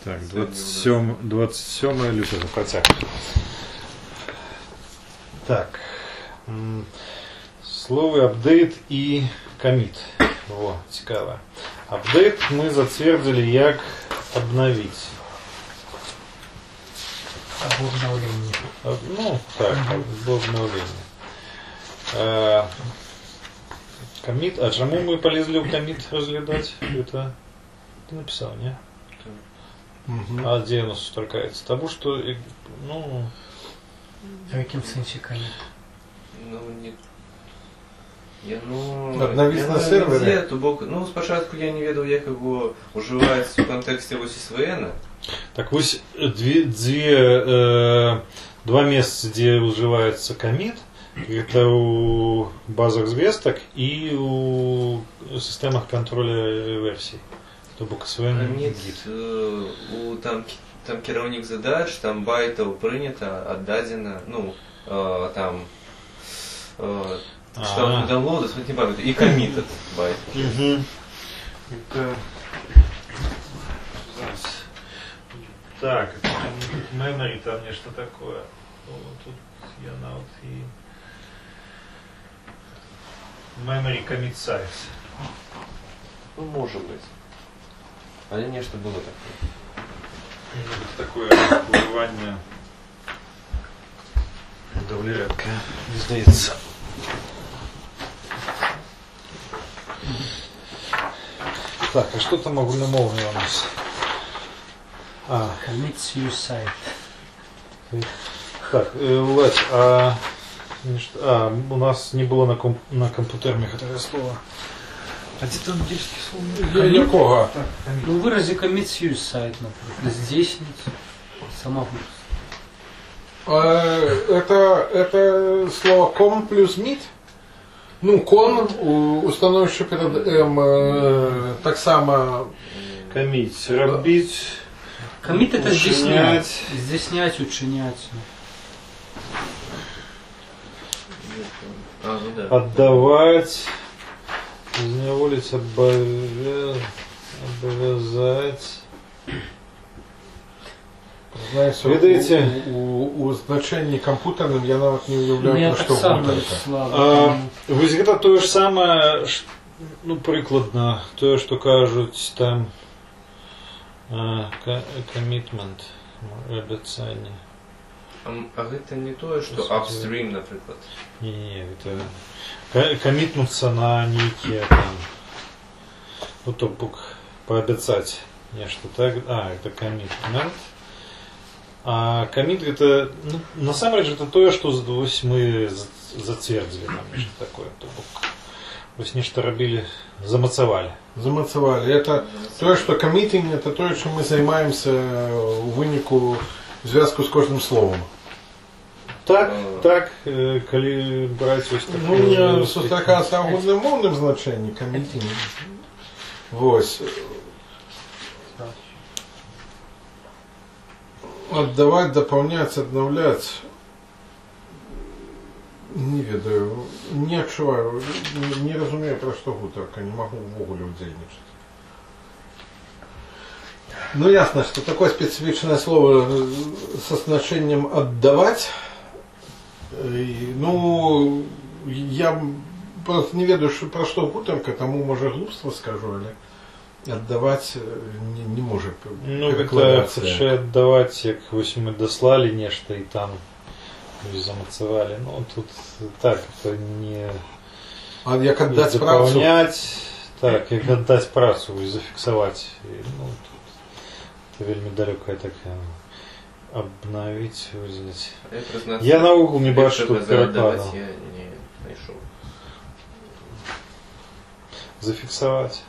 Так, 27 Люся запрацяг. Так. Слово апдейт і коміт. О, цікаво. Апдейт ми затвердили як обновить. Або обновлення. Ну, так, або обновлення. Коміт. А чому ми полезли в коміт розглядати? Это ты написал, не? Угу. А где у нас сторкается? Тому что, ну... В якому сенсі коміт? Ну, не... Обновить на сервері? Ну, спочатку я не ведал, як його уживається в контексті ось SVN. Так, ось два места, где уживается комит, это у базах звездок и у системах контроля версий. Тобто SVN Коміт, там керівник задач, там байтов прийнято, отдадено, ну, там... Что он download, не памятаю, и коммитед байт. Угу. Это... Так, memory там нечто такое. Вот тут я на вот и... Memory commit size. Ну, может быть. А нечто было такое. Такое вживання доволі рідке, здається. Так, а что там огульномовное у нас? Commit suicide. Так, Владь, у нас не было на компьютерных этого слова. А где там английское слово? Якого? Ну, в выразе commit suicide, например. Здесь сама Это слово com плюс mit? Ну, con, установивши перед M, так само... Комить, робить, commit это учинять. здійснять, учинять. Ну да. Отдавать, изневолить, обвязать. Знаешь, Видите? у значенні комп'ютерним я навіть не уявляю, Я про так що само, буде. Вячеслав. Ось це то ж саме, ну, прикладно, то, що кажуть там commitment, обіцяння. А это не то, что upstream, например? Ні, це комітнуться на некие там, ну, то пообіцять нечто так, это commitment. А комит это, ну, на самом деле, это то, что мы затвердили там нечто такое. Ось нечто робили, замацевали. Замацевали. Это то, что коммитинг, это то, чем мы занимаемся у вынику в зв'язку з кожним словом. Так, коли брать ось таке. Ну, не сустракається в одномовному значенні, коммитинг. Ось. Отдавать, дополнять, обновлять. Не ведаю, не відчуваю, не розумію, про що гуторка, не можу ввогуле удзельничать. Ну, ясно, что такое специфичное слово со значением «отдавать». Ну, я просто не ведаю, про что гуторка, тому, може, глупство скажу, але отдавать не может. Ну, это лучше отдавать, як ось ми дослали нечто и там замацевали. Ну, тут так, это не... А як отдать заполнять, так, як отдать працу и зафиксовать. Ну, тут это вельми далекая такая. Обновить, взять. Я на угол не бачу тут перекладу. Я не нашел. Зафиксовать.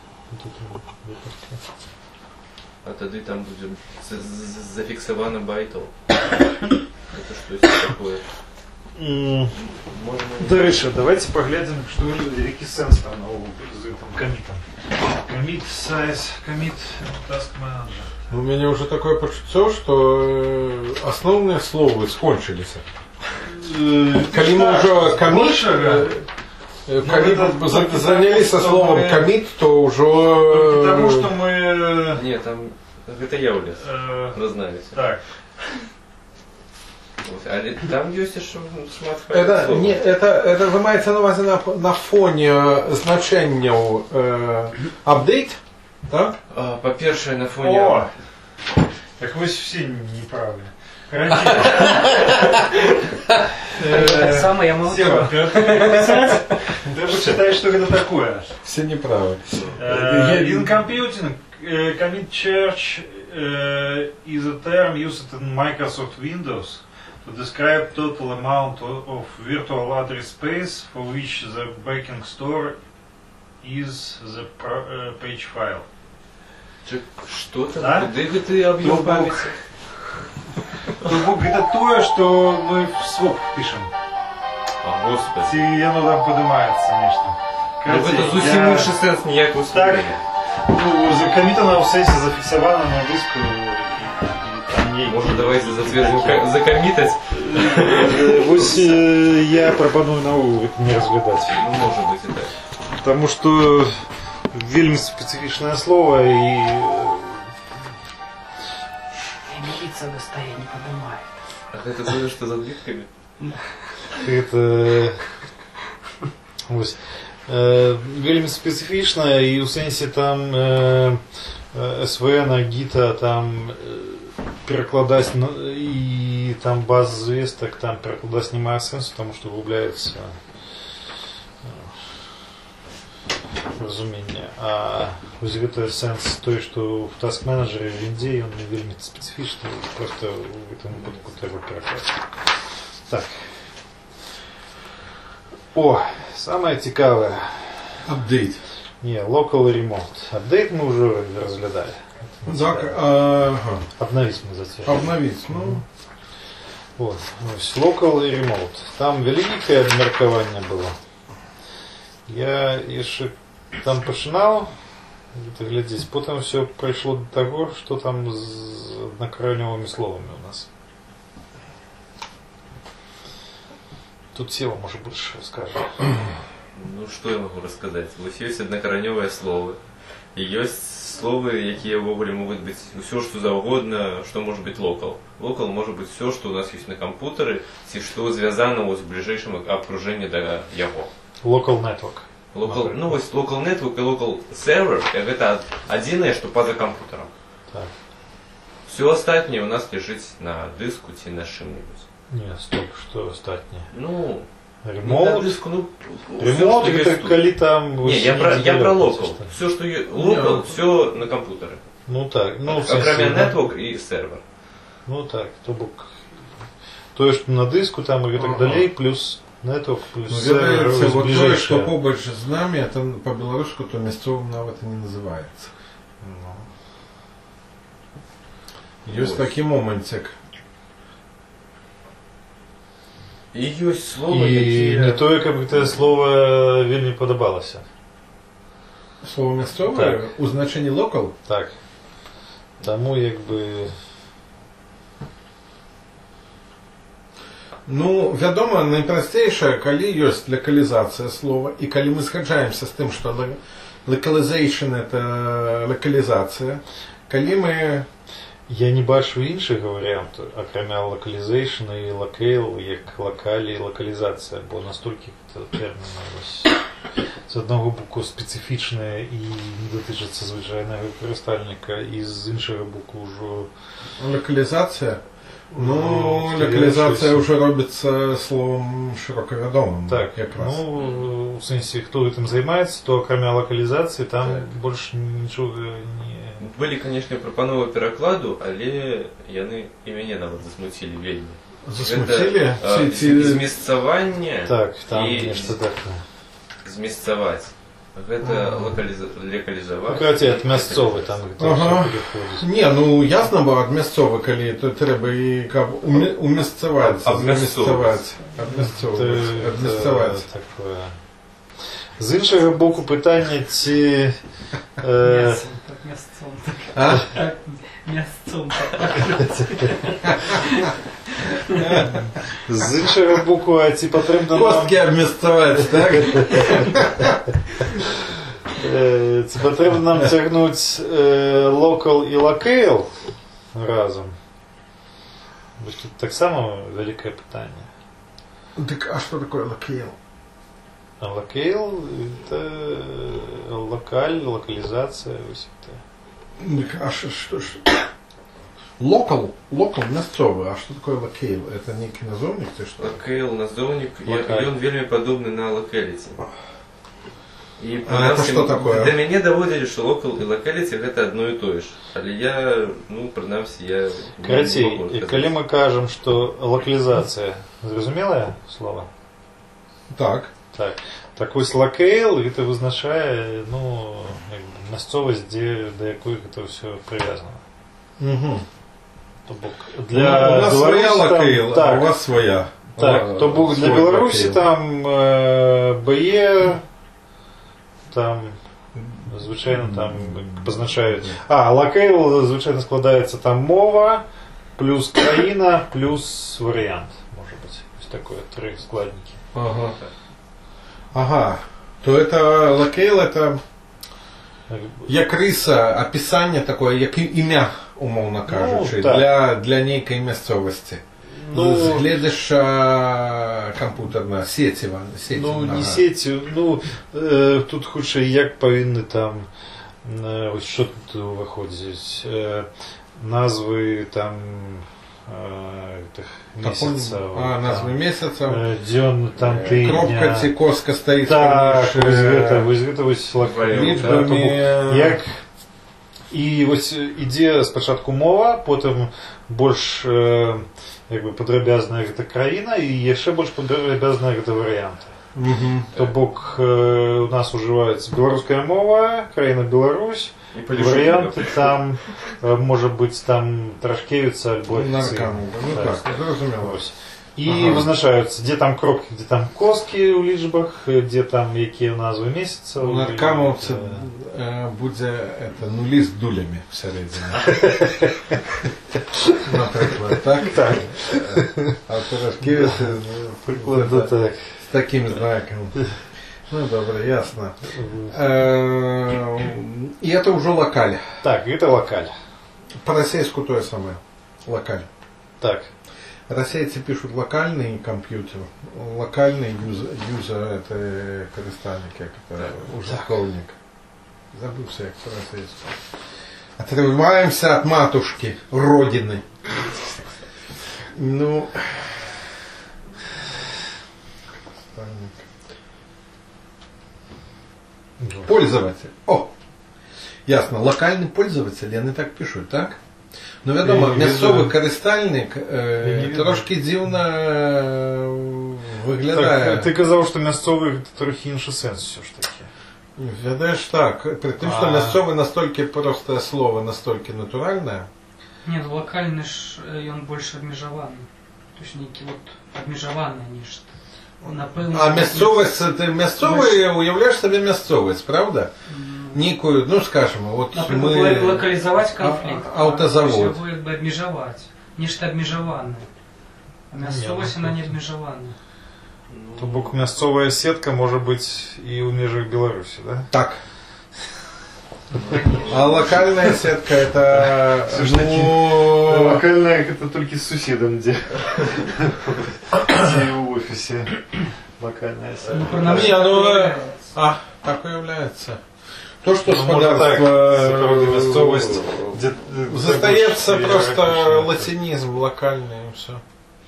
А тогда там будем зафиксовано байтов. Это что такое? Дальше, давайте поглядим, что рекисенс там на угол с этим комитом. Commit size, commit task manager. У меня уже такое почуття, что основные слова скончились. Коли мы уже занялись словом commit, то уже... Потому что мы... Нет, там Гэта я ўлез. Назнаюся. Так. Але там ёсць яшчэ шмат Это, не, это вы маеце на увазе на фоне значэнняў апдейт, так? Па-першае, на фоне... О! Так вы все неправы. Самое я молчу. Сева, ты написать? Ты почитай, что это такое. Все неправы. In computing, commit church is a term used in Microsoft Windows to describe total amount of virtual address space for which the backing store is the page file. Что там? Да? Куды гэты аб'ём памяці? Это то, что мы в своп пишем. А, господи. И оно там поднимается нечто. Ну, гэта зусім іншы сэнс ніякого Так, слухання. ну, закоммитано в сессии, зафиксовано на диску. Может, давайте закоммитать? Я пропоную новую это не разглядать. Ну, может быть и так. Потому что вельми специфичное слово и... Милиция до стоя не поднимает. А это было что за плитками? Это... Ось. Вельми специфічна, і у сенсі там СВН, гіта, там перекладать, і там баз звесток, там перекладать не має сенсу, тому що виробляється розуміння. А ось це сенс той, що в task менеджері в Вінді, він не вельми специфічний, просто в цьому випадку треба перекладати. Так. О, самое цікаве. Апдейт. Не, local и remote. Апдейт мы уже разглядали. Так, ага. Обновить мы затем. Обновить, ну. Вот. Local и remote. Там великое обмеркование было. Я еще там починал, где-то глядеть, потом все пришло до того, что там с однокореневыми словами у нас. Тут Сева, может, больше расскажет. Ну, что я могу рассказать? Вось ёсць аднакаранёвыя словы. І ёсць словы, якія ўвогуле могуць быць усё, што заўгодна, што можа быць local. Local можа быць всё, што ў нас ёсць на кампутары, ці што звязана з бліжэйшым абкружэнні да яго. Local network. Local, ну, вось local network і local server, гэта адзінае, што па-за кампутарам. Так. Всё астатняе у нас лежыць на дыску ці на чым-небудзь. Не, стоп, что остатнее? Ну, Ремоут? на диску, ну, Ремоут это коли там... Не, я про локал. Все, что локал, все на компьютере. Ну так, ну... Окроме network и сервер. Ну так, то бок... То, что на диску там и так далее, плюс network, плюс сервер, вот то, ближайшее. что побольше з нами, это по-белорусски, то мясцовым нават и не называется. Есть такий моментик. І ёсць слова, І якія... не тое, каб гэта слово вельмі падабалася. Слово мясцовае? Так. У значэнні local? Так. Таму як бы... Ну, вядома, найпрасцейшае, калі ёсць лакалізацыя слова, і калі мы згаджаемся з тым, што localization это лакалізацыя, калі мы... Я не бачу іншых варыянтаў, акрамя локалізейшн і локейл, як локалі і локалізацыя, бо настолькі тэрміны з аднаго боку спецыфічныя і не датычацца звычайнага карыстальніка, і з іншага боку ўжо... Локалізацыя? Ну, локалізацыя ўжо робіцца словом шырока вядомым. Так, якраз. ну, у сэнсе, хто гэтым займаецца, то акрамя локалізацыі там так. больш нічога не... Былі, канешне, прапановы перакладу, але яны і мяне нават засмуцілі вельмі. Засмуцілі? Змесцаванне Так, там і нешта такое. Змесцаваць. Гэта локалізаваць. Ну, кстати, ад мясцовы там Ага. переходзіць. Не, ну ясна, бо ад мясцовы, калі то трэба і каб умесцаваць, Абмясцоваць. Адмясцаваць. Такое. З іншага боку пытання, ці... Мясцом. А? Мясцом. З іншага боку, а ці патрэбна нам... Косткі абмясцаваць, так? Це потрібно нам тягнути local і locale разом. Бо тут так само велике питання. Так, а что такое locale? А locale – это локаль, локализация. Так, а что? Local мясцовый, а что такое locale? Это некий назовник, ты что? Локейл, назовник, і Локаль. він вельми подобний на локаліті. І А это что такое? До мене доводили, що локал і локаліті це одно і те ж. Але я, принаймні, я Короче, не можу і сказати. коли ми кажемо, що локалізація, зрозуміле слово? Так. Так ось локейл, це визначає, місцевість, до якої це все прив'язано. Угу. Тобто У нас своя локейл, а у вас своя. Так, тобто для Білорусі там БЕ, там, звичайно, там позначають. Локейл, звичайно, складається там мова, плюс країна, плюс варіант, може бути. Ось таке, 3 складники. Ага. То это локейл, это як риса, описання таке, як ім'я, умовно кажучи, для некої місцевості. З глядача комп'ютерна, сетєва. Не сеті, тут хоч як повинні там, ось що тут виходить, назви там місяців. Назви місяців. День, там, тижня. Кропка ці коска стоїть. Так, ось локально. Як і ось іде спочатку мова, потім більш подробязна гэта країна і яшчэ больш падрабязна гэта варыянты. То бок у нас уживаецца беларуская мова, краіна Беларусь, варыянты там можа быць там Трашкевіца альбо і вызначаюцца, дзе там кропкі, дзе там коски ў лічбах, дзе там якія назвы месяцаў. У наркамаўцы будзе нулі з дулямі всередині. Наприклад, так? Так. А у Трашкевіці прикладно так. З таким знаком. Добре, ясно. І це вже локаль. Так, це локаль. По-російську то саме. Локаль. Так. Российцы пишут локальный компьютер, локальный юзер это користальник, как это ужасковник. Забывся, як по-російську. Отрываемся от матушки, родины. Пользователь. Ясно, локальный пользователь, они так пишут, так? Відомо, місцевий користальник трошки дивно виглядає. Так, ти казав, що місцевий трохи інший сенс все ж таки. Виглядаєш так, при тим, що місцевий настільки просте слово, настільки натуральне. Нет, локальный он больше обмежованный. То есть некий обмежованный ніж. А місцевість, ти місцевий уявляєш собі місцевість, правда? Некую, скажем, например, локализовать конфликт. Автозавод. То есть обмежевать. Нечто обмежованное. А місцевість, она не обмежованная. То бок місцевая сетка може бути і у межах Білорусі, да? Так. А локальная сетка это... Локальная это только с соседом, где в офисе. Локальная сетка. Так уявляется. То, что местность, застається просто латинизм локальный и все.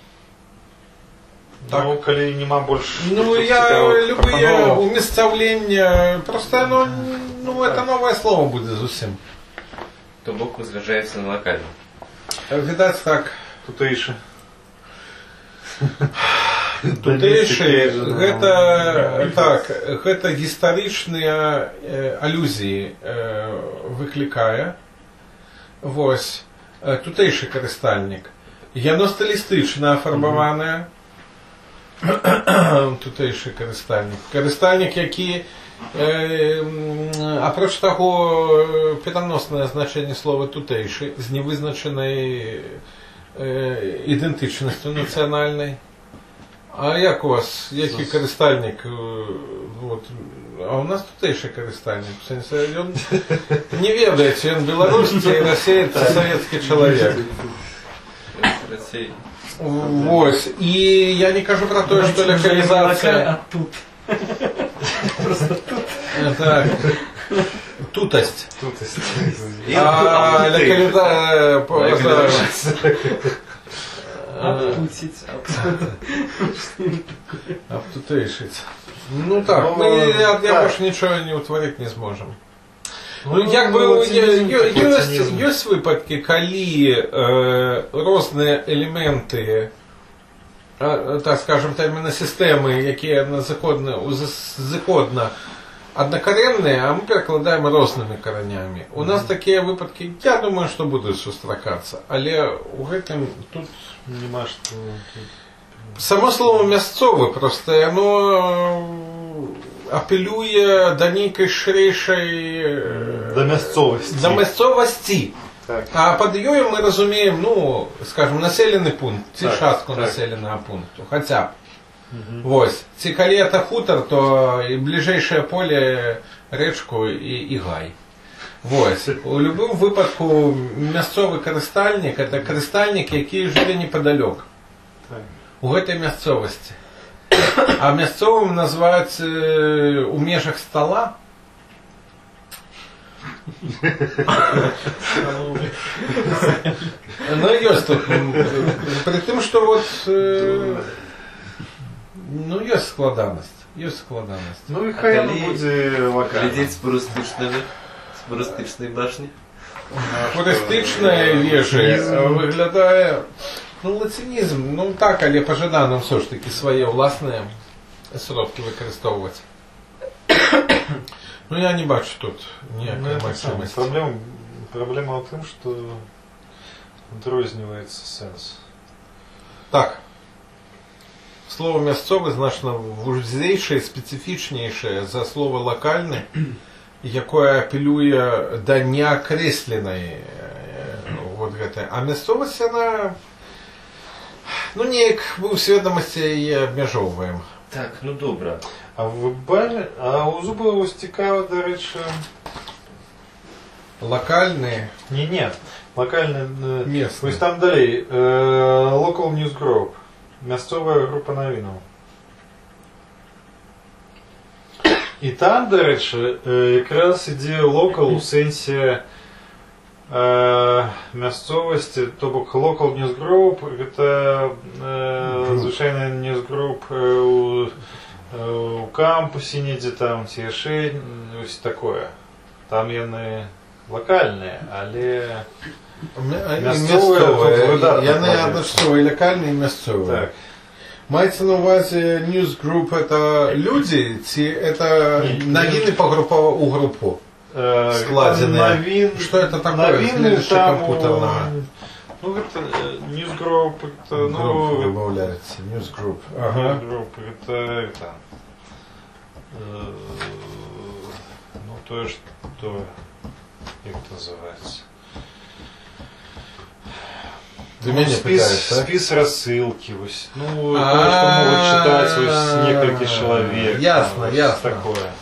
Так, коли нема больше. Любые уместовления, просто это новое слово будет совсем. То бок вызначається на локальном. Видать так. Тутейши. Тутейши, гэта гістарычныя алюзіі выклікае. Вось. Тутейшы карыстальнік. Яно стылістычна афарбаванае. Тутейшы карыстальнік. Карыстальнік, які апроч таго пераноснае значэнне слова тутейшы з невызначанай ідэнтычнасцю нацыянальнай. А як у вас, який користальник? От, а у нас тутейший користальник. В сенсі, він не ведає, чи він білорус, чи росієць, чи совєтський чоловік. Россия. Вот. И я не кажу про то, что локализация... А тут. Просто тут. Это тутость. А Локализация... Оттутить. Обтутейшить. Ну так, я больше ничего не утворить не зможем. Ну, як би, є випадки, коли різні елементи, так скажем, терміносистеми, які законно однокоренні, а ми перекладаємо різними коренями. У нас такі випадки, я думаю, що будуть зустрічатися, але у гэтым тут нема що... Само слово «місцове» просто, воно апелює до найширшої... До місцовості. До місцовості. Так. А під їю ми розуміємо, ну, скажімо, населений пункт, ці частку так. населеного пункту, хоча б. Ось. Ці коли це хутор, то і ближайше поле, річку і гай. Ось. У будь-якому випадку місцевий користальник – це користальник, який живе неподалік. Так. У гэтай мясцовасці. А мясцовым называюць у межах стола. Ну, ёсць тут. При тым, што вот ну, ёсць складанасць. Ну і хай воно буде локально. Глядеть с пурыстычной башни. Пурыстычная вежа выглядае... Ну, лацінізм, ну так, але пожада нам все ж таки свої власні сродки використовувати. Ну, я не бачу тут ніякої максимості. Проблема в том, что відрізняється сенс. Так. Слово «місцове» значно вузейше, специфічніше за слово «локальне», яке апелює до неокресленої вот гэтай. А місцовість, вона... Ну, неяк ми у свідомості її обмежовуємо. Так, ну добре. А у Зубова цікаво, до речі... Локальні? Ні. Локальні... Місні. Ось там далі. Local News Group. Місцева група новинок. І там, до речі, якраз ідея local у сенсі місцевості, то бок local news group, це звичайний news group у кампусі, ніде там, ці ще, ось таке. Там вони локальні, але місцеві. Я не одночасово і локальні, і місцеві. Так. Мається на увазі news group это люди, чи це новини у групу? Новин, что это такое? Новины там, компьютерного. ну это Newsgroup, это, ну, добавляется, Newsgroup. Ага. Newsgroup, это, ну то, что, как это называется? Ты меня питаешь, спис рассылки, ну, то, что могут читать несколько человек. Ясно, ясно. Такое.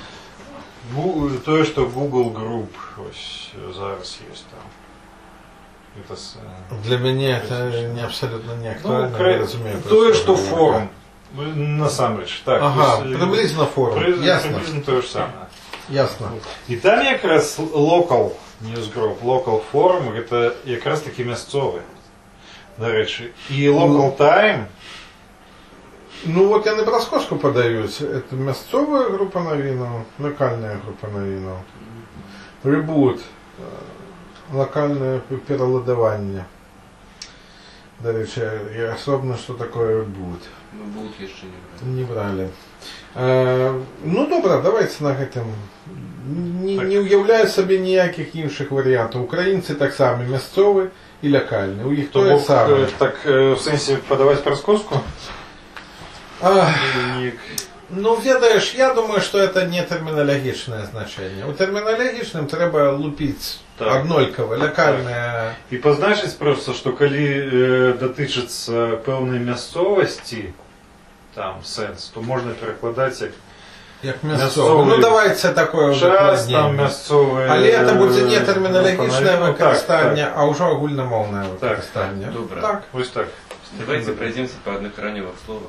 То, что Google Group ось зараз есть там. Это для меня это не абсолютно не актуально. Ну, я разумею, то, что форум. Насамрэч. Так, ага, приблизно форум. Ясно. Приблизно то же самое. Ясно. И там якраз local news group, local forum, это якраз таки місцеві. До речі. І local time. Ну вот я на Броскоску подаюсь. Это місцева група новинок, локальная група новинок. Ребут. Локальне переладування. До речі, і особливо, що таке ребут. Ребут ще не брали. Ну добре, давайте на гэтым. Не уявляю собі ніяких інших варіантів. Українці так само місцеві і локальні. У їх то саме. Так, в сенсі подавати Броскоску? Ну, ведаешь, я думаю, что это не терминологичное значение. У терминологичным треба лупить однольково, локальное. І позначить просто, що коли дотичиться певної місцевості, там сенс, то можна перекладати як мясцовий. Ну давайте такое удакладненне. Але це буде не термінологічне використання, а вже огульномовне використання. Добре. Так. Ось так. Давайте пройдемся по однокореневых словах.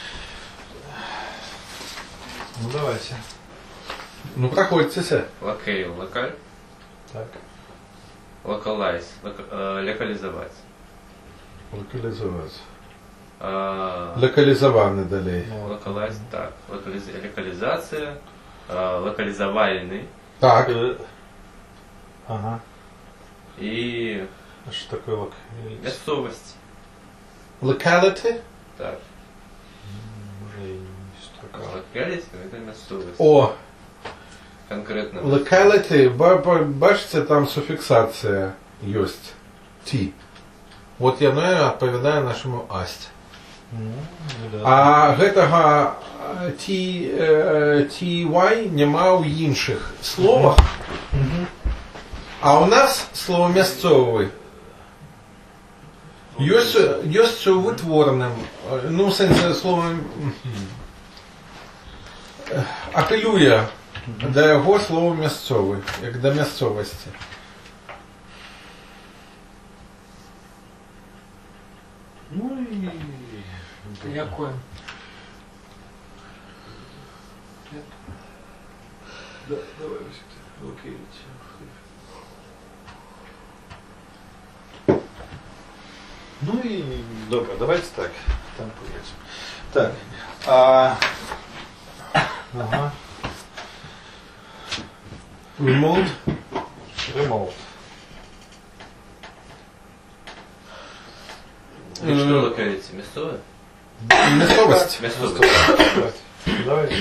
Ну давайте. Ну проходьтеся. Локейл, локаль. Так. Локалайз, локализовать. Локалізувати. Локалізований далі. Локалайз, так. Локализация, локализовальный. Так. Ага. И А что такое локализация? мясцовость. Locality? Так. Уже и не столько. Локалити – это мясцовость. О! Конкретно. Locality, бачите, там суфіксація есть. T. Вот яно відповідає нашому асть. Ну, да. А гэтага TY нема ў іншых словах. А у нас слово мясцовы ёсць у вытворным. Ну, в сэнсе слова апелюе да яго слова мясцовы, як да мясцовасці. Ну и... Якое? Да, давай, окей. Ну и добро, давайте так. Там поедем. Так. Ага. Remote. Remote. И что локалити? Мясцовое? Мясцовость. Мясцовое. Давайте.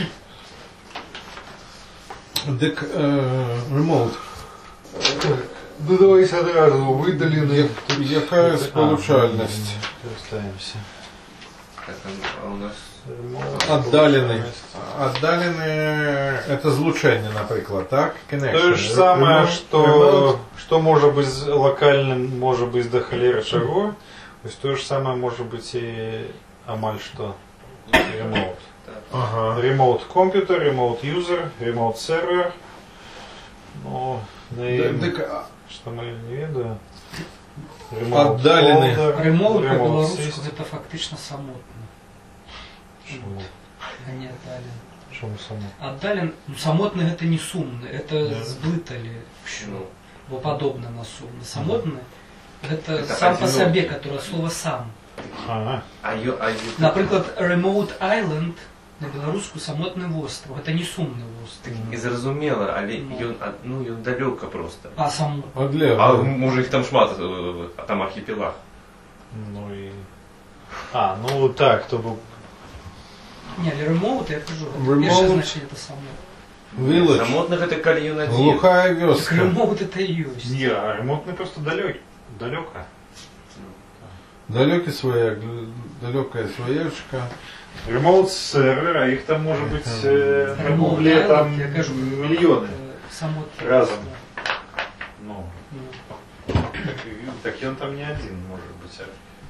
Дик remote. Ну давайте сразу выдалили. Яка сполучальність? Оставимся. Так, а у нас... Отдаленный. Отдаленный это злучение, например, так? Connection. То же самое, что может быть локальным, может быть до холеры шагу. То есть то же самое может быть и амаль что remote. Ага. Remote computer, remote user, remote server. Ну, что мы не ведаем. Отдаленный. Ремоут по-белорусски это фактично самотный. Чому? А не отдален. Чому самотный? Отдален, ну самотный это не сумный, это сблытали Ну, его подобно на сумный. Самотный это Это сам по одинокий. себе, которое слово сам. Ага. Наприклад, Remote Island на белоруску самотный остров. Это не сумный остров. І зрозуміло, але ён далёка просто. А самотный. Одлево. А може їх там шмат, а там архіпелаг. Ну и... ну так, то был... Не, Remote, я кажу, Remote. перше значение это самотный. Village. Самотних это коли ён один. Глухая Так вёска. Remote это и есть. Не, а ремонтный просто далеко. Далекий свояк, далекая своячка. Ремоут сервер, а их там может быть на Remote гугле Island, там я кажу, миллионы. Самотный Разом. остров. Ну, Ну. так он там не один может быть.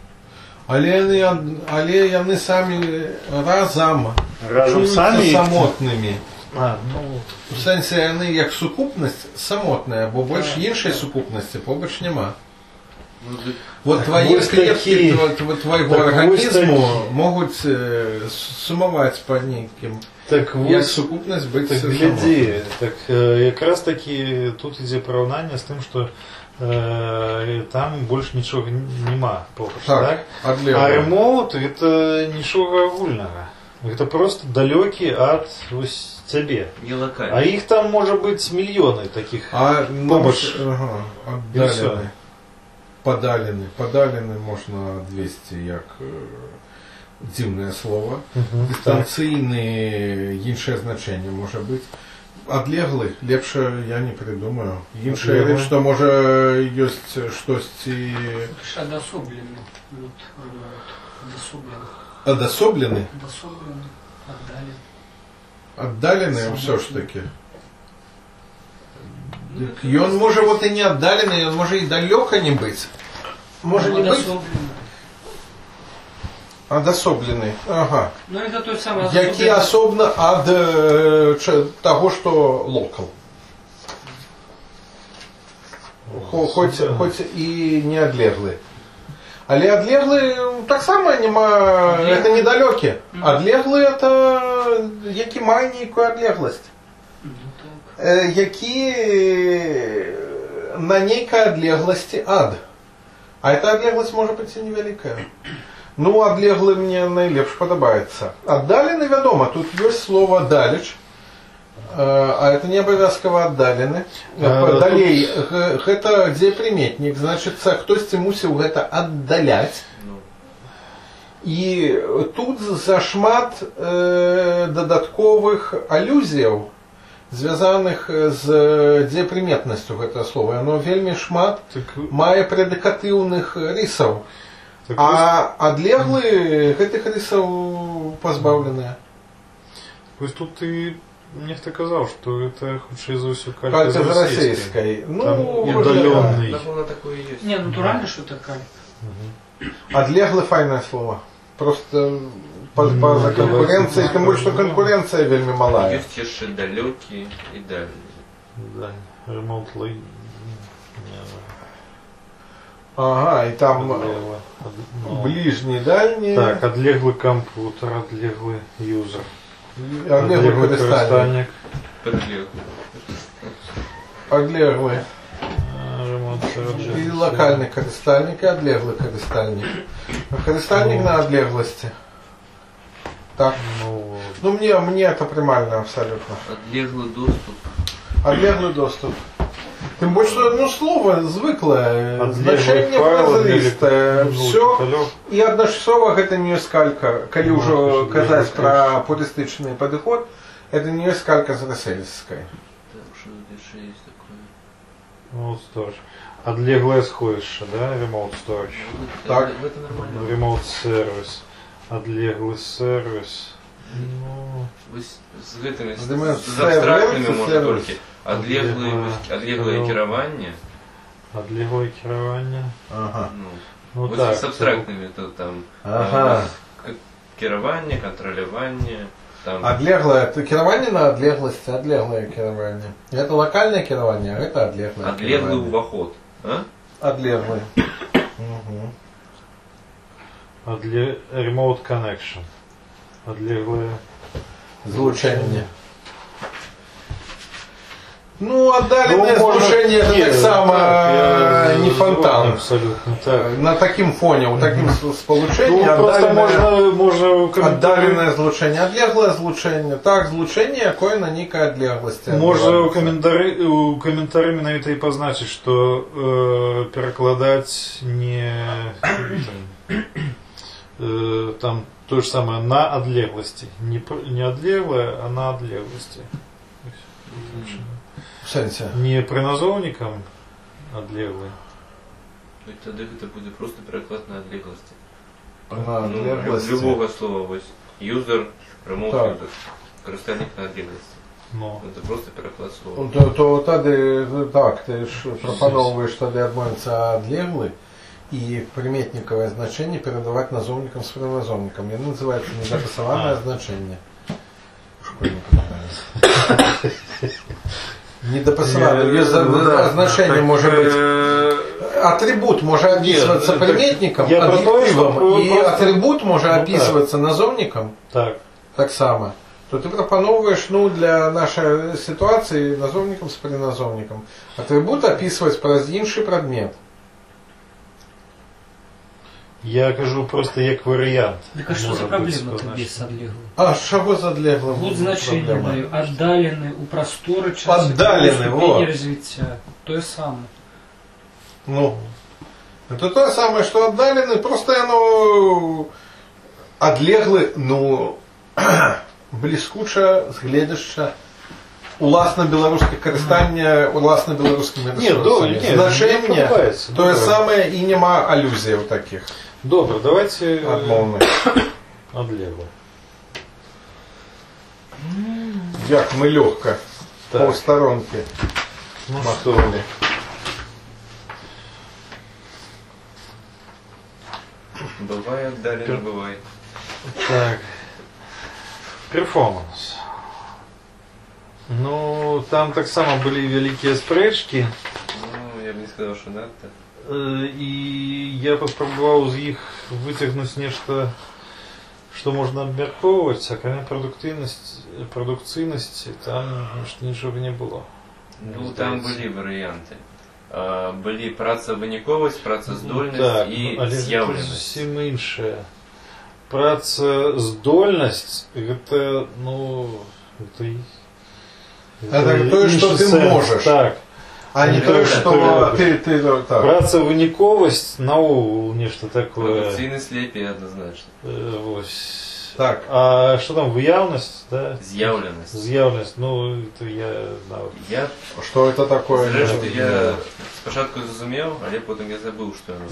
Але яны самі разам Разом чуюцца самі? самотнымі. Ну, У сэнсе яны як сукупнасць самотная, бо больш іншай сукупнасці побач няма. Вот твои вось клетки такі. твоего Так организму вось могут сумовать по неким. так Як вот, сукупность быть так самотной. гляди, так якраз таки тут ідзе порівняння з тим, що там больше нічого нема. Так, отлево. А ремоут это нічого агульного. Это просто далекий от тебе. Не локально. А их там может быть миллионы таких. А Побач. ага, І все. отдалены. Подалены можна 200 як дзіўнае слово. Дистанційны іншае значэнне можа быць. Адлеглы лепше я не придумаю. Іншая Адлеглы. рэч, што можа ёсць штосьці Адасоблены. Вот, адасоблены. адасоблены, Адасоблены. Отдален. аддалены ўсё ж таки. Ён можа вот і не аддалены, ён можа і далёка не быць. Можа не быць. Адасоблены. Адасоблены. Ага. Ну это той самый Які асобна ад того, что локал. Хоць і не адлеглы. Але адлеглы таксама нема, это недалёкі. Адлеглы это які мае нейкую адлегласць. Які на нейкай адлегласці ад. А эта адлегласць можа быць і невялікая. Ну, адлеглы мне найлепш падабаецца. Аддалены, вядома, тут ёсць слово далеч. А это не абавязкова аддалены. Далей, гэта дзе прыметнік, значыцца, хтосьці мусіў гэта аддаляць. І тут зашмат дадатковых алюзіяў, звязаных з дзепрыметнасцю гэтага слова. Яно вельмі шмат мае прэдыкатыўных рысаў. А адлеглы гэтых рысаў пазбаўленыя. Вось тут ты нехта казаў, што гэта хутчэй за ўсё калька з расейскай. Ну, удалённый. Не, натурально, что это каль. Адлеглы файнае слово. Просто па-за конкуренцией, тем более, что конкуренция вельми малая. Есть еще далекие и дальние. Да, remotely. Ага, и там ближний, дальний. Так, отлеглый компьютер, отлеглый юзер. Отлеглый користальник. Отлеглый. И локальный користальник, и отлеглый користальник. А користальник на отлеглости. Так. Ну мне это примально абсолютно. Отлеглый доступ. Отлеглый доступ. Тем больше, ну, слово звыклое, значение прозрыстое, все. И одночасово это не скалька, коли уже казать про пурыстичный подход, это не скалька с расельской. Так, что еще есть такое? Remote storage. Отлеглое схожее, да? Remote storage. Так. Это нормально. Remote service. Отлеглый сервис. Ну... Вы с гэтымі з абстрактнымі можна толькі адлеглае кіраванне. Адлеглае кіраванне. Ага. Ну так. Так. З абстрактнымі то там кіраванне, кантраляванне. Отлеглое кіраванне на адлегласці, адлеглае кіраванне. Это локальное кіраванне, а это адлеглае. Адлеглы ўваход, а? Адлеглый. Remote connection. Отлеглое злучение. Ну, отдаленное злучение это так само не фонтан. Абсолютно так. На таким фоне, у таким сполучением можно отдаленное злучение, отлеглое злучение. Так, злучение, якое на некой отлеглости. Можно у комментарии менавіта і позначить, что перекладать не там то же самое на отлеглости. Не отлеглое, а на отлеглости. В сенсе? Не приназовником отлеглый. Тогда это будет просто переклад на отлеглости. На отлеглости. Любого слова. User, remote user. Користальник на отлеглости. No. Это просто переклад слова. То тоді, так, ти ж пропановуєш тоді адмінця отлеглий. И приметниковое значение передавать назовникам с приназовником. Это называется недопасованное значение. Школьник нравится. Недопасованное значение может быть. Атрибут может описываться приметником, адъективом, и атрибут может описываться назовником. Так само. То ты пропановываешь, ну, для нашей ситуации назовником с приназовником. Атрибут описывать праз інший предмет. Я кажу просто як варіант. Так а що за проблема тобі з отлеглим? А що за отлеглим? Вот значення даю. Отдалений у простори часу. Отдалений, вот. Развиття. То же самое. Ну, это то самое, что отдаленный, просто оно отлеглый, ну, блискуче, згледяще. Уласне белорусское користання, уласне белорусскими ресурсами. Значення, то саме і нема алюзій таких. Добре, давайте отлегло. Як ми легко по сторонке. Ну что ли. Бывает, далее бывает. Так. Перформанс. Ну, там так само были великие спрэчки. Ну, я б не сказав, що надто. І я попробував з їх витягнути нечто, що можна обмірковувати, а крім продукційності там нічого не було. Ну, там були варіанти. Були працавиніковість, працаздольність так, і але це з'явленість. зовсім інше. Працаздольність, це, ну, Это то, что ты можешь. Так. А не то, что ты так. Працавиніковість, наогул, нечто такое. Продукційність лепі однозначно. Ось. Так. А що там, виявність, да? З'явленість. З'явленість, ну, то я знав. Я, Что это такое? зрештою, я спочатку зрозумів, але потім я забув, що воно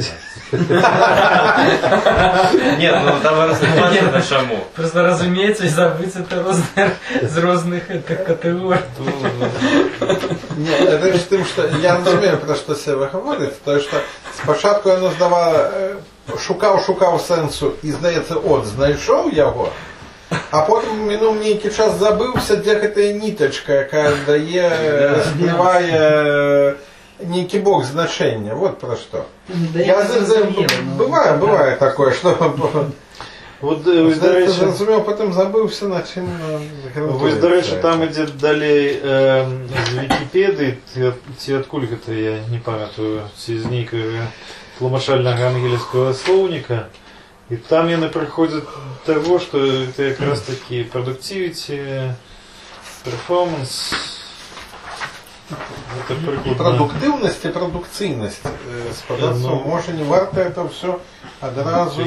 значить. Ні, ну там розуміється на шаму. Просто разумеется, забыть это з різних категорій. Ні, це ж тим, що я розумію, про що це ви говорите, тому що спочатку я здавав, шукав сенсу і, здається, знайшов його, а потім минув некий час забився, де ця ниточка, яка розкриває некий бог значення. Вот про що. Буває таке, що... Вот, до речі, зрозумів, потім забився, на чим ось, до речі, там іде далі з Вікіпедії, ці откуда-то, я не пам'ятаю, ці з некого тлумачального ангельського словника, і там вони приходять до того, що це якраз таки productivity, performance. Продуктивність і продукційність. Сподобно, може не варто це все одразу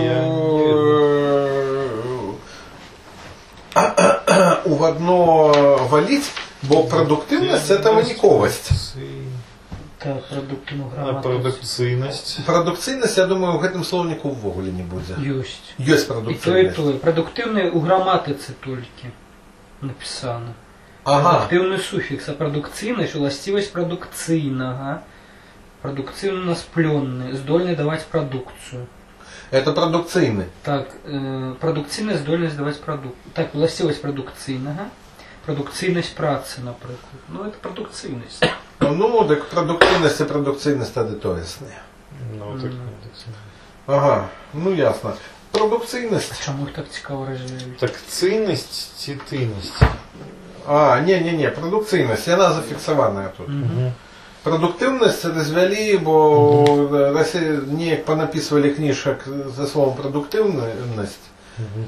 в одно валить, бо продуктивність – це виніковість. Так, продуктивну А граматику. продукційність? Продукційність, я думаю, в этом словнику ввогуле не буде. Есть. Есть І то, і продукційність. то. Продуктивне у граматиці тільки написано. Ага. Продуктивний суфікс, а продукційність – властивість продукційного. Продуктивно спльонний, здольний давати продукцію. Это продукційний. Так, продукційна здольність давати продукцію. Так, властивість продукційного. Продукційність праці, наприклад. Ну, це продукційність. Ну, так продуктивність і продукційність тоді тоісні. Ну, так, Ага, ну ясно. Продукційність. Чому їх так цікаво розвивають? так цінність чи тинність? А, не, продукційність, вона зафіксована тут. Угу. Продуктивність розвели, бо Росія ніяк понаписували книжок за словом продуктивність. Угу.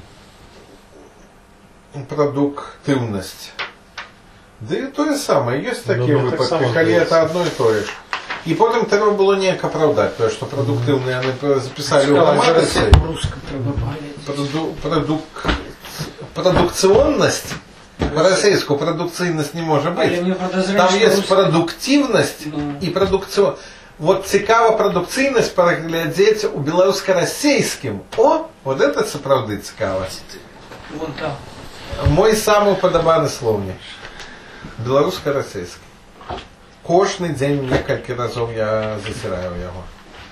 Продуктивність. Да і то же саме, є такі Ну, випадки, так само коли здається. це одно і то ж. І потім треба було ніяк оправдати, тому що продуктивні вони записали у граматиці. Русском треба багато. Продукціонність, по-російську продукційність не може бути. Там є продуктивність і продукціонність. Вот цікава продукційність переглядеться у білорусько-російським. Вот это це правда цікаво. Вон там. Мой самый подобаний словник. Белорусско-российский. Кожний день некілька разів я засираю його.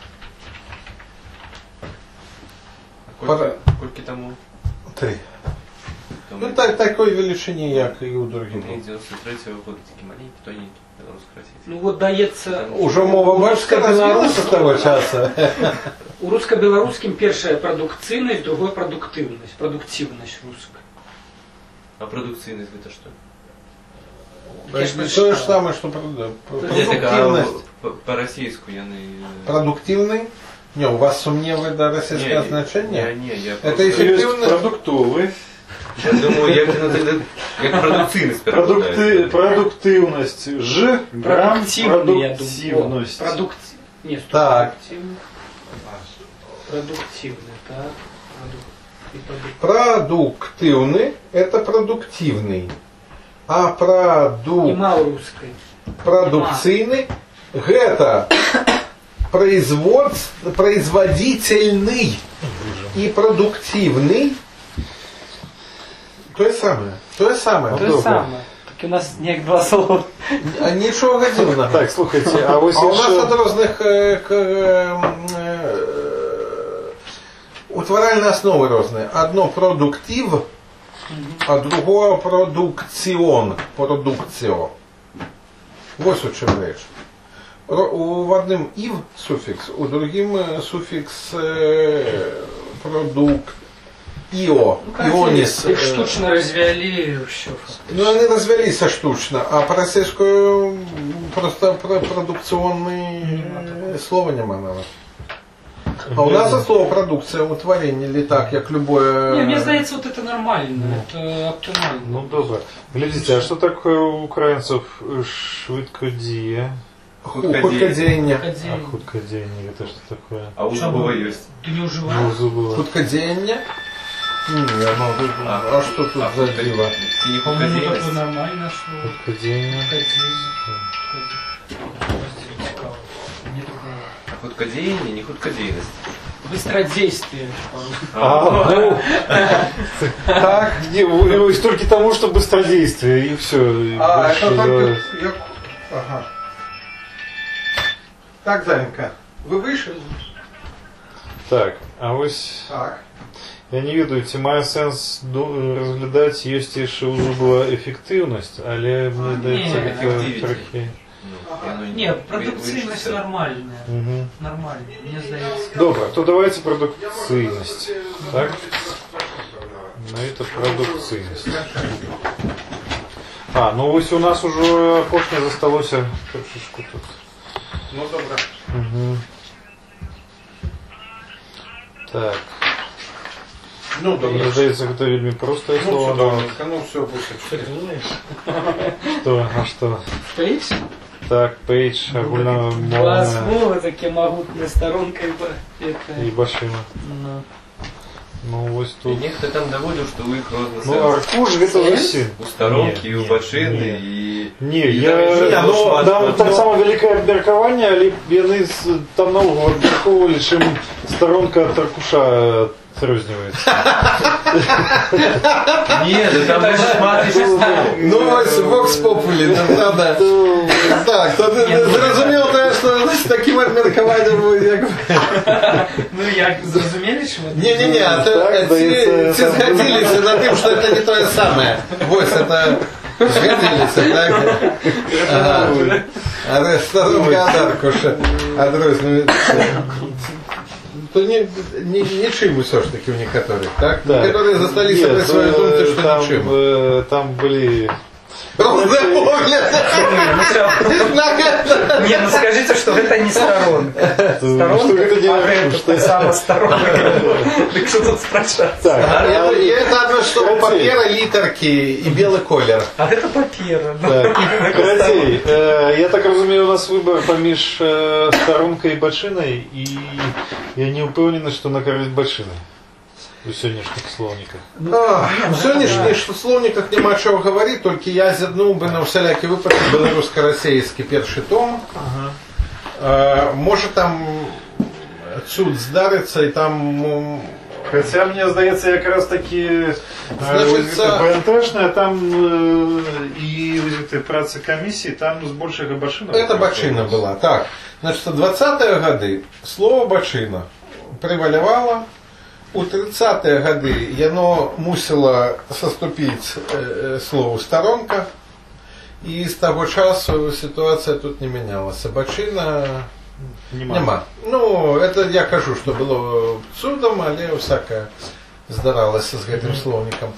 Кольки тому? 3. Ну, такої величині, як і у других. 93-го року такі маленькі, тоненькі, білорусько-російські. Ну вот дається... Уже мова бачка розвилася з того часу. У русско-белорусским першая продукційність, другой продуктивність. Продуктивність руська. А продукційність это что? То же самое, что продуктивность. По-російську я не... Продуктивный? Не, у вас сумнівы до російського значення? Я Это просто... эффективно. Продуктовий. Я думаю, як продукційність перекладається. Продуктивність. Ж. Грам. Продуктивный, я думаю. Продуктивність. Нет, Так. Продуктивный, так. Продуктивный – это продуктивный. А И мало русской. продукцийный – это производительный и продуктивный. То же самое. То же самое. То же самое. Так у нас не два слова. Ничего годивного. Так, слухайте, а ось А у нас якщо... от різних у утваральные основы разные. Одно продуктив, а другое продукцион, продукцио. Вот о чем речь. У одним ив суффикс, у другим суффикс продукт. Ио, ионис. Их штучно развели все. Ну, они развелись штучно, а по-российскому просто продукционное слово нема надо. А у нас слово продукция, утворение или так, как любое... Не, мне здається, вот это нормально, это оптимально. Ну, добре. Глядите, а что такое у украинцев швидкодія? Худкодеяние. А худкодеяние, это что такое? А у Зубова есть. Ты не Ну, уживаешь? забыла. Худкодеяние? А что тут за дело? Ты не По-моему, такое худкодейность. нормальное слово. Худкодеяние. Мне такое... А худкодеяние, не худкодейность. Быстродействие. Ну, так, только тому, что быстродействие, и все. А, это только... Ага. Так, Занька, вы вышли? Так, а ось... Так. Я не ведаю, ці має сенс розглядати, є ті, що вже була ефективність, але мені здається, Ні, це ефективність. трохи... Не, продукційність нормальная. Угу. Нормально, мне здається. Добре, то давайте продукційність. Так? Ну, це продукційність. А, ну ось у нас уже окошня засталося трошечку тут. Ну, добре. Угу. Так. Ну, добре. Мені здається, це вельми просте Ну, слово. чудовенько, ну все, высочки. Что? А что? Пейдж? Так, пейдж, Два огульномовна слова, такие могутные сторонкой. и башина. Ну. Ну, ось И тут. некто там доводил, что у них розно Ну, сенс. аркуш это зовсім. У сторонки, Ні, и у ні, башины, ні. и... Ні, і я, там ну, шмат, там шмат, так шмат. само велике обміркування, але вони там науку обмірковували, чим сторонка від аркуша розрізнюється. Нет, да там даже шмат и Ну, ось Vox Populi, нам надо. Так, то ти зрозумів, що з таким обміркуванням, як... Ну, як зрозуміли, що ви? Не-не-не, ці згодилися за тим, що це не то саме. Ось, це згодилися, так? Ага. А сторонка від аркуша відрізняється. То ничим все ж таки у некоторых, так? Да. Некоторые застались при своей думке, что там, ничим. там были... Розные погляды. Не, ну скажите, что это не сторонка. Что это не аркуш, это сама сторонка. Так что тут спрашивать? Так, Это одно, что папера, литерки и белый колер. А это папера. так, Кратей, я так разумею, у нас выбор поміж сторонкой и башиной, и я не упевнений, что на користь башины у сённяшніх словниках. В сьогоднішніх словниках нема чого говорити, тільки я з'єднув би на всілякий випадок білорусько-російський перший том. Може там цуд здариться і там... Хоча мені здається, якраз таки Значиться... ПНТшне, там і праці комісії, там з більшого башина. Это бачина была. Так, значит, в 20-е годы слово бачина превалювало. У 30-е годы оно мусило соступить слову сторонка. И с того часу ситуация тут не менялась. Бачина нема. Ну, это я кажу, что было судом, але всякое здаралось с этим словником.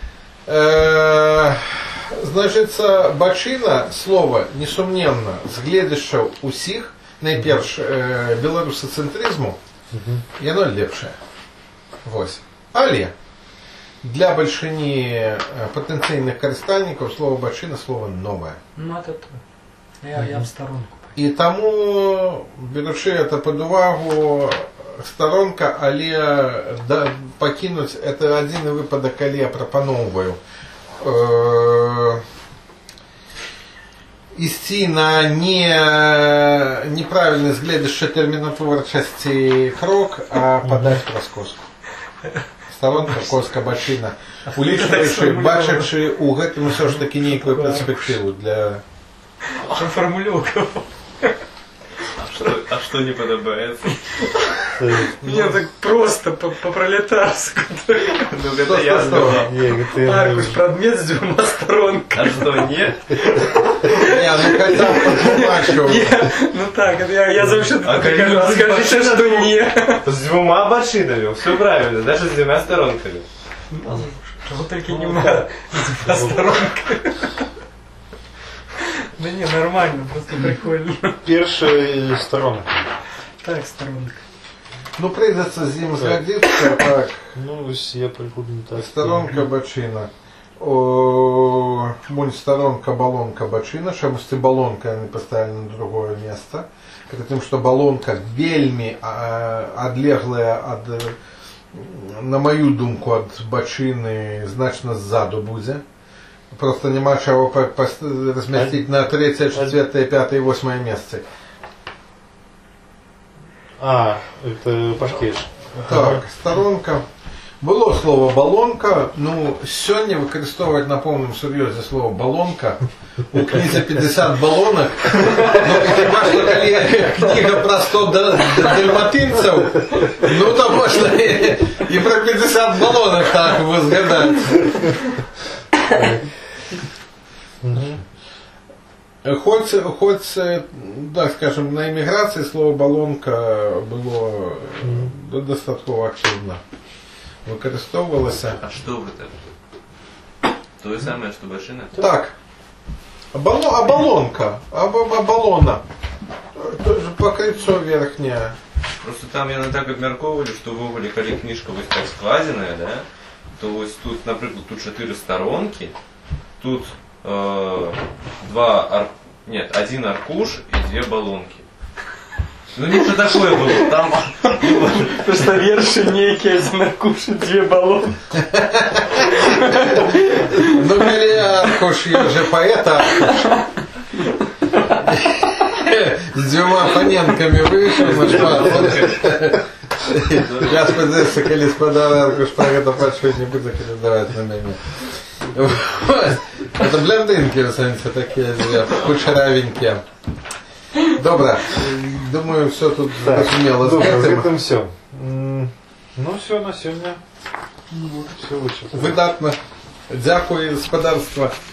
Значить, бачина слово, несумненно, з гледача усіх, найперш беларусоцентризму, яно лепшае. Вось. Але для большині потенційних користальників слово бачина слово нове. Ну, это я в сторонку. І тому, беручи это под увагу, сторонка, але да, покинуть, это один випадок, але я пропановую. Ісці на неправильне згледище термінотворчості крок, а подать праз сторонка, коска, бачина. Улічваючи, бачачи у гэтым все ж таки нейкую перспективу для... Что формулировка? А что не подобается? Мне так просто, по-пролетарски. Ну, это я сказал. Аркуш, предмет с двумя сторонками. А что, нет? Не, ну хотя бы Ну так, это я завжди А кажу, а скажите, что нет. С двумя бочинами, все правильно, даже с двумя сторонками. Вот только немного с двумя сторонками. Да не, нормально, просто прикольно. Першая сторонка. Так, сторонка. Ну, придется зим сгодиться, так. Ну, я прикольно так. Сторонка бочина. Мунь сторонка балонка бочина, шамусты балонка они поставили на другое место. При том, что балонка вельми одлеглая от, на мою думку, от бочины значно сзаду буде. Просто нема чего разместить на 3, 4, 5, 8 место. А, это пашкеш. Так, сторонка. Было слово балонка, ну, сёння використовувати на повному серйозі слово балонка. У книзі 50 балонок. Ну, хіба що коли книга про 100 дальматинців, ну, то можна і про 50 балонок так згадати. Хоть, да, скажем, на эмиграции слово балонка было достаточно активно використовувалося. А что вы так? То же самое, что бочина? Так. Балонка. Балона. Покрытие верхнее. Просто там яны так абмяркоўвалі, што ўвогуле, калі кніжка вось так складзеная, да, то вось тут, напрыклад, тут 4 сторонки, тут один аркуш и 2 баллонки. Ну нечто такое было. Там Просто верши некий, один аркуш и 2 баллонки. Ну, или аркуш, я же поэт аркуш. С 2 оппонентками вышел на шпат. Господи, соколи спадали аркуш, про это почуть не буду передавать на меня. Это блондинки, все такие кучеравенькие. Добре. Думаю, все тут зрозуміло. Добре, з цим все. Ну, все на сьогодні. Все вичерпано. Видатно. Дякую, господарство.